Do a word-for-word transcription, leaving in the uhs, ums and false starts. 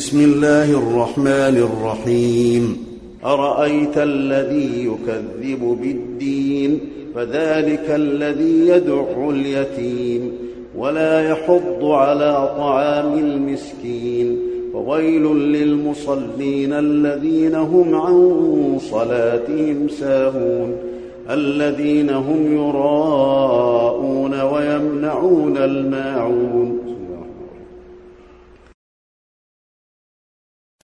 بسم الله الرحمن الرحيم أرأيت الذي يكذب بالدين فذلك الذي يدع اليتيم ولا يحض على طعام المسكين فويل للمصلين الذين هم عن صلاتهم ساهون الذين هم يراءون ويمنعون الماعون